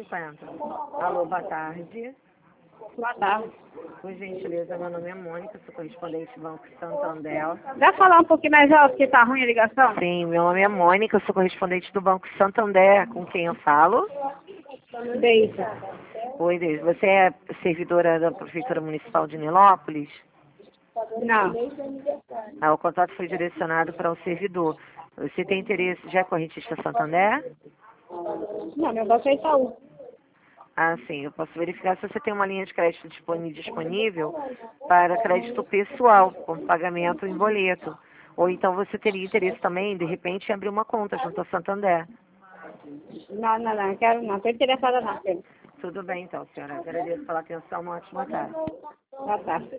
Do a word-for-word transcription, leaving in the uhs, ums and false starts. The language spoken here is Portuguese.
cinquenta. Alô, boa tarde. Boa tarde. Por gentileza, meu nome é Mônica, sou correspondente do Banco Santander. Vai falar um pouquinho mais alto, que tá ruim a ligação? Sim, meu nome é Mônica, sou correspondente do Banco Santander. Com quem eu falo? Deise. Oi, Deise. Você é servidora da Prefeitura Municipal de Nilópolis? Não. Ah, o contato foi direcionado para o servidor. Você tem interesse, já é correntista Santander? Não, meu negócio é Itaú. Ah, sim. Eu posso verificar se você tem uma linha de crédito disponi- disponível para crédito pessoal, com pagamento em boleto. Ou então você teria interesse também, de repente, em abrir uma conta junto ao Santander. Não, não, não, quero não. Tô interessada não, filho. Tudo bem, então, senhora. Agradeço pela atenção. Uma ótima tarde. Boa tarde.